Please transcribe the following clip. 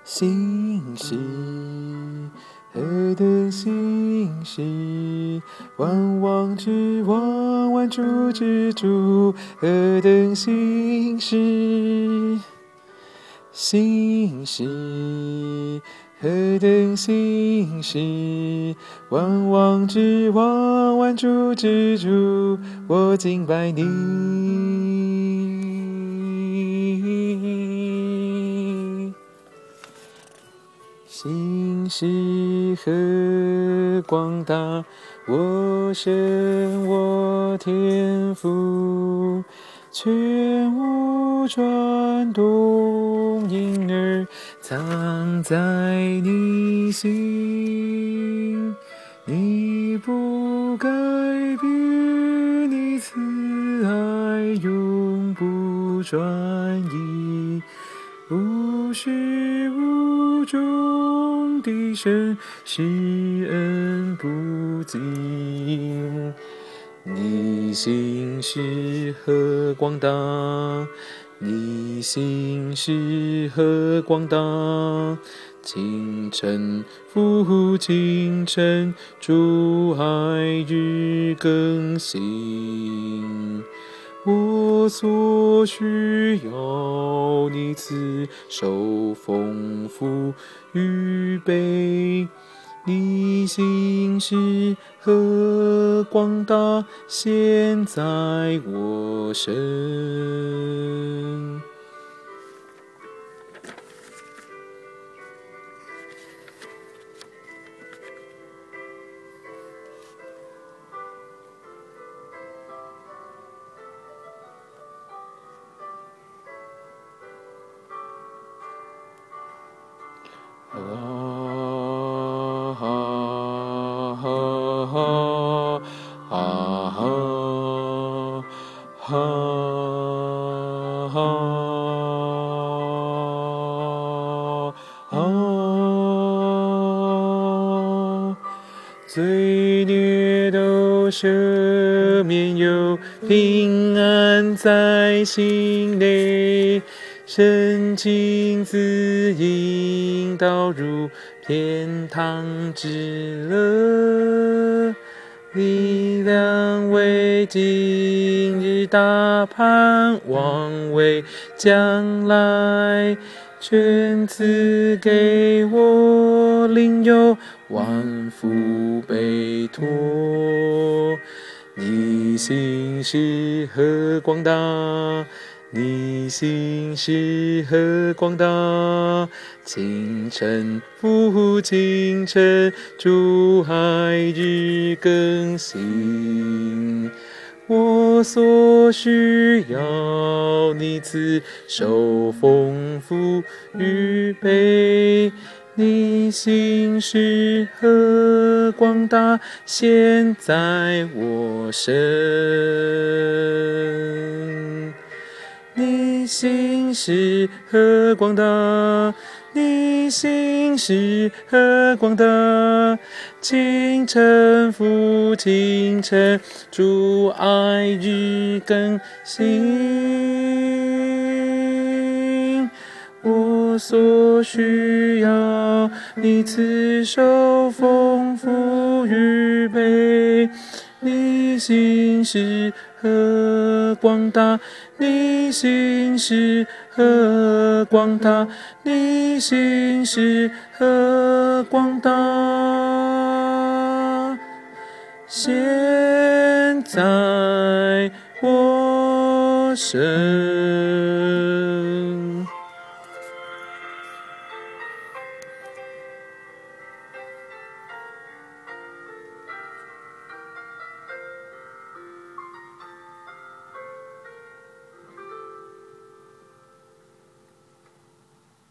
心事，何等心事，往往之往，万处之处，何等心事，心事，何等心事，往往之往，万处之处，我敬拜你。心事何广大，我神我天父，全无转动，因而藏在你心。你不改变，你慈爱永不转移，无始无终的神，施恩不尽。你心事何广大，你心事何广大，清晨复清晨，主爱日更新。我所需要，你赐受丰富预备。你心事何广大，现在我身。罪孽都赦免，有平安在心内，神亲自引导入天堂之乐，力量为今日，大盼望为将来，全赐给我，领有万福备托。你心事何广大，你心事何广大，清晨复清晨，主爱日更新。我所需要，你赐受丰富预备。你心事何广大，现在我身。你心事何广大，你心事何广大，清晨复清晨，主爱日更新。我所需要，你赐受丰富预备。你心事何广大，你心事何广大，你心事何广大，现在我身。